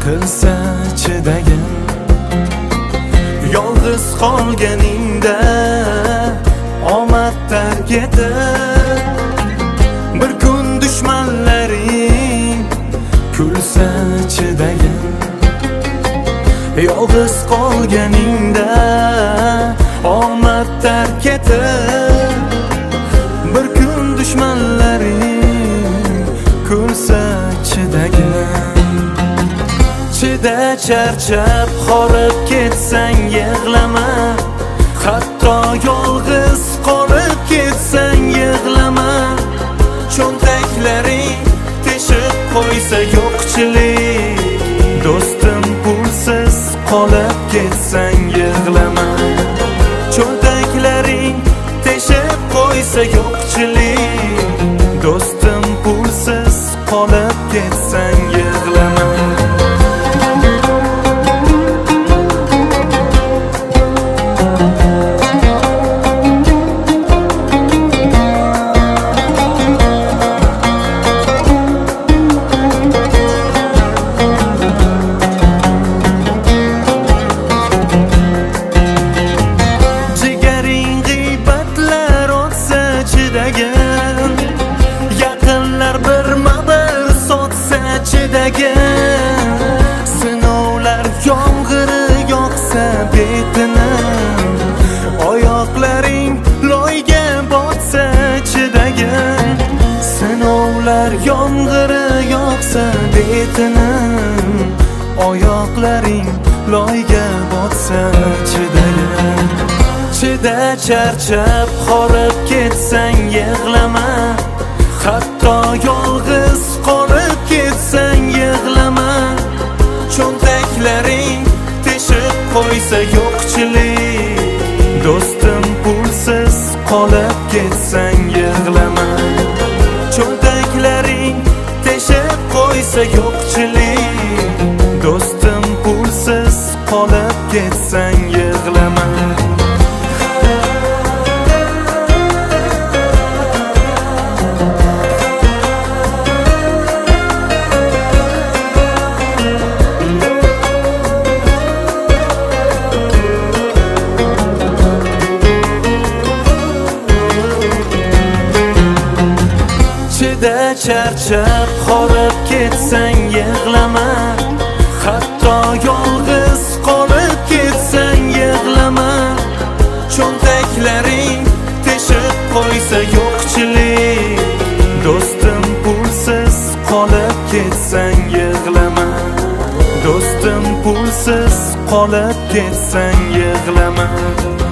qilsa chidagin. Yolg'iz qolganingda omad tark etib, bir kun dushmanlaring kulsa chidagin. Yolg'iz qolganingda omad tark etib, bir kun dushmanlaring kulsa chidagin. Chida, charchab horib ketsang yig'lama, hatto yolg'iz qolib ketsang yig'lama. Cho'ntaklaring teshib qo'ysa yo'qchilik, do'stim pulsiz qolib ketsang yig'lama. Cho'ntaklaring teshib qo'ysa yo'qchilik, do'stim pulsiz qolib ketsang yig'lama. Yaqinlar birma-bir sotsa chidagin. Sinovlar yomg'iri yoqsa betini, oyoqlaring loyga botsa chidagin. Sinovlar yomg'iri yoqsa betini, oyoqlaring loyga botsa chidagin. Chida, charchab horib ketsang yig'lama, hatto yolg'iz qolib ketsang yig'lama. Cho'ntaklaring teshib qo'ysa yo'qchilik, do'stim pulsiz qolib ketsang yig'lama. Cho'ntaklaring teshib qo'ysa yo'qchilik, do'stim pulsiz qolib ketsang yig'lama. Chida, charchab horib ketsang yig'lama, hatto yolg'iz qolib ketsang yig'lama. Cho'ntaklaring teshib qo'ysa yo'qchilik, do'stim pulsiz qolib ketsang yig'lama. Do'stim pulsiz qolib ketsang yig'lama.